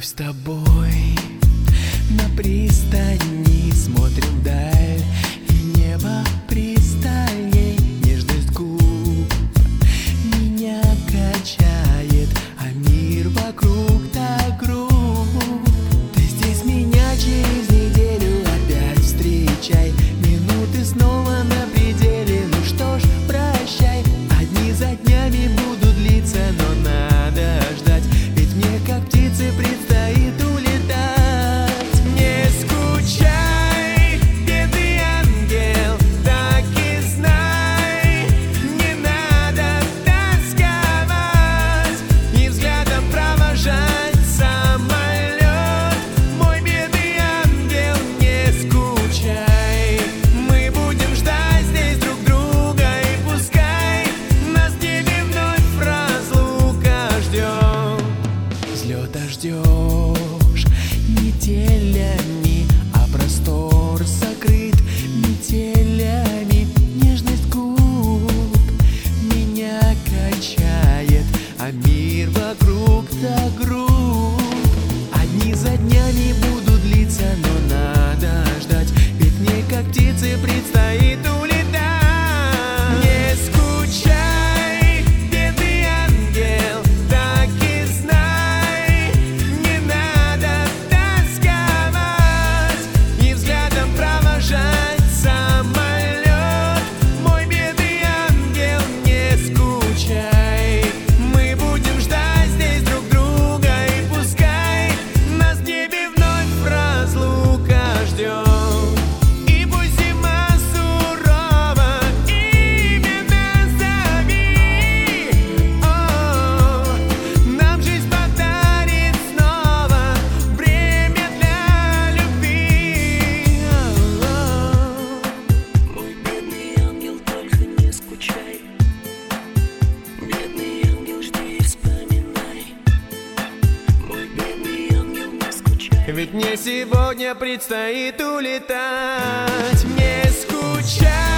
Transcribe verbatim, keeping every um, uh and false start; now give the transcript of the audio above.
Вновь с тобой на пристани смотрим вдаль, и небо пристальней, нежность губ меня качает, а мир вокруг так груб. Ты здесь меня через неделю опять встречай, минуты снова на пределе, ну что ж, прощай. Одни за днями будут длиться, но надо ждать, ведь мне как птице предстоит улетать. Не скучай, бедный ангел, так и знай, не надо тосковать и взглядом провожать самолет. Мой бедный ангел, не скучай, мы будем ждать здесь друг друга, и пускай нас в небе вновь разлука ждет. Взлета ждешь неделями, а простор сокрыт метелями. Нежность губ меня качает, а мир вокруг так груб. Одни за днями будут длиться, но надо ждать, ведь мне как птице предстоит улетать. Не скучай, бедный ангел, так и знай, не надо тосковать и взглядом провожать самолет. Мой бедный ангел, не скучай, мы будем ждать здесь друг друга, и пускай нас в небе вновь разлука ждет. И пусть зима сурова, имя назови, о, нам жизнь подарит снова время для любви. Мой бедный ангел, только не скучай. Бедный ангел, жди и вспоминай. Мой бедный ангел, не скучай. Ведь мне сегодня предстоит улетать. Не скучай.